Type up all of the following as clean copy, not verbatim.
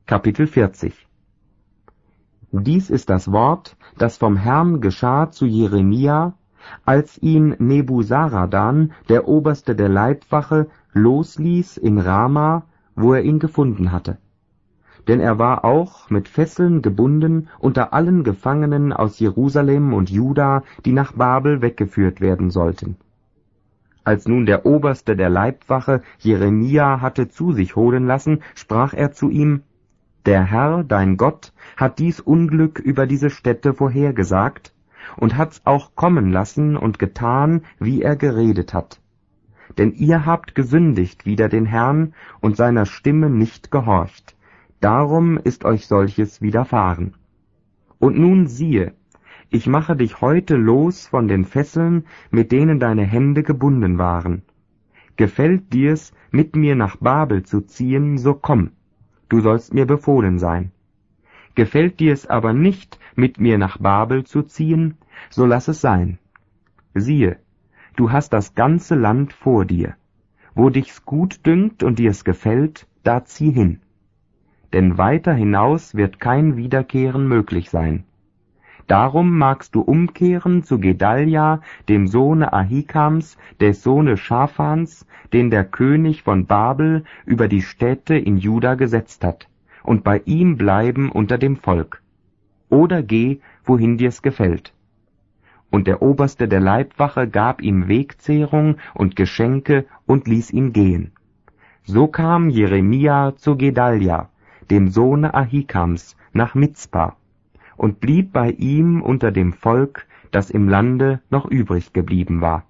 Kapitel 40. Dies ist das Wort, das vom Herrn geschah zu Jeremia, als ihn Nebuzaradan, der Oberste der Leibwache, losließ in Rama, wo er ihn gefunden hatte. Denn er war auch mit Fesseln gebunden unter allen Gefangenen aus Jerusalem und Juda, die nach Babel weggeführt werden sollten. Als nun der Oberste der Leibwache Jeremia hatte zu sich holen lassen, sprach er zu ihm: Der Herr, dein Gott, hat dies Unglück über diese Städte vorhergesagt und hat's auch kommen lassen und getan, wie er geredet hat. Denn ihr habt gesündigt wider den Herrn und seiner Stimme nicht gehorcht. Darum ist euch solches widerfahren. Und nun siehe, ich mache dich heute los von den Fesseln, mit denen deine Hände gebunden waren. Gefällt dir's, mit mir nach Babel zu ziehen, so komm, du sollst mir befohlen sein. Gefällt dir's aber nicht, mit mir nach Babel zu ziehen, so lass es sein. Siehe, du hast das ganze Land vor dir. Wo dich's gut dünkt und dir's gefällt, da zieh hin. Denn weiter hinaus wird kein Wiederkehren möglich sein. Darum magst du umkehren zu Gedalja, dem Sohne Ahikams, des Sohnes Schaphans, den der König von Babel über die Städte in Juda gesetzt hat, und bei ihm bleiben unter dem Volk. Oder geh, wohin dir's gefällt. Und der Oberste der Leibwache gab ihm Wegzehrung und Geschenke und ließ ihn gehen. So kam Jeremia zu Gedalja, dem Sohne Ahikams, nach Mizpa, und blieb bei ihm unter dem Volk, das im Lande noch übrig geblieben war.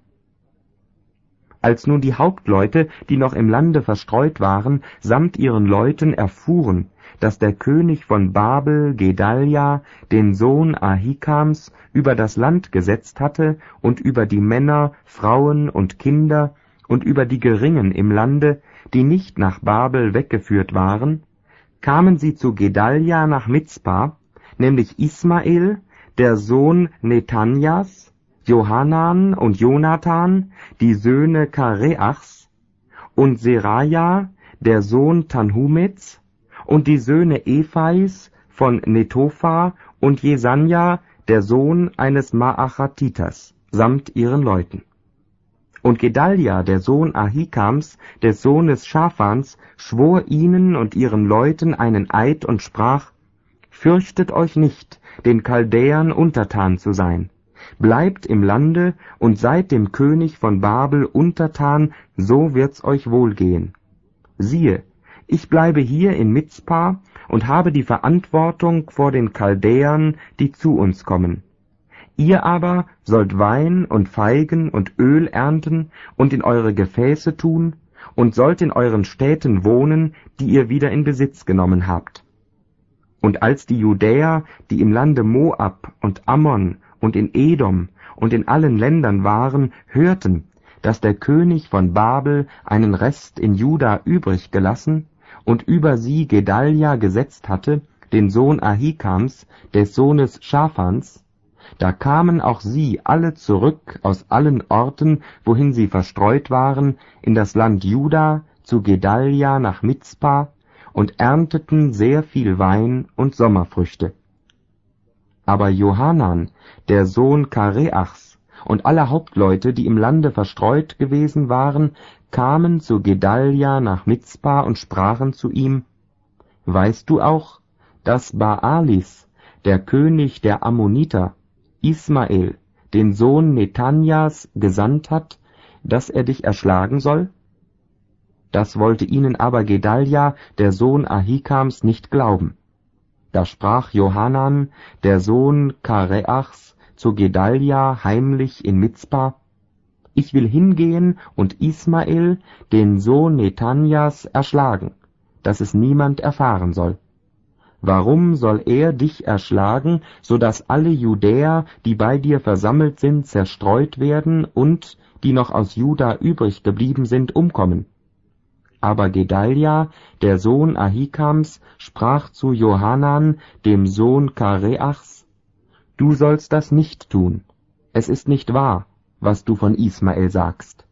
Als nun die Hauptleute, die noch im Lande verstreut waren, samt ihren Leuten erfuhren, dass der König von Babel Gedalja, den Sohn Ahikams, über das Land gesetzt hatte und über die Männer, Frauen und Kinder und über die Geringen im Lande, die nicht nach Babel weggeführt waren, kamen sie zu Gedalja nach Mizpa, nämlich Ismael, der Sohn Nethanjas, Johanan und Jonathan, die Söhne Kareachs, und Seraja, der Sohn Tanhumets, und die Söhne Ephais von Netopha und Jesanja, der Sohn eines Maachatiters, samt ihren Leuten. Und Gedalja, der Sohn Ahikams, des Sohnes Schaphans, schwor ihnen und ihren Leuten einen Eid und sprach: Fürchtet euch nicht, den Chaldäern untertan zu sein. Bleibt im Lande und seid dem König von Babel untertan, so wird's euch wohlgehen. Siehe, ich bleibe hier in Mizpa und habe die Verantwortung vor den Chaldäern, die zu uns kommen. Ihr aber sollt Wein und Feigen und Öl ernten und in eure Gefäße tun und sollt in euren Städten wohnen, die ihr wieder in Besitz genommen habt. Und als die Judäer, die im Lande Moab und Ammon und in Edom und in allen Ländern waren, hörten, dass der König von Babel einen Rest in Juda übrig gelassen und über sie Gedalja gesetzt hatte, den Sohn Ahikams, des Sohnes Schaphans, da kamen auch sie alle zurück aus allen Orten, wohin sie verstreut waren, in das Land Juda, zu Gedalja nach Mizpa, und ernteten sehr viel Wein und Sommerfrüchte. Aber Johanan, der Sohn Kareachs, und alle Hauptleute, die im Lande verstreut gewesen waren, kamen zu Gedalja nach Mizpa und sprachen zu ihm: Weißt du auch, dass Baalis, der König der Ammoniter, Ismael, den Sohn Nethanjas, gesandt hat, dass er dich erschlagen soll? Das wollte ihnen aber Gedalja, der Sohn Ahikams, nicht glauben. Da sprach Johanan, der Sohn Kareachs, zu Gedalja heimlich in Mizpa: Ich will hingehen und Ismael, den Sohn Nethanjas, erschlagen, dass es niemand erfahren soll. Warum soll er dich erschlagen, so dass alle Judäer, die bei dir versammelt sind, zerstreut werden und, die noch aus Juda übrig geblieben sind, umkommen? Aber Gedalja, der Sohn Ahikams, sprach zu Johanan, dem Sohn Kareachs: Du sollst das nicht tun. Es ist nicht wahr, was du von Ismael sagst.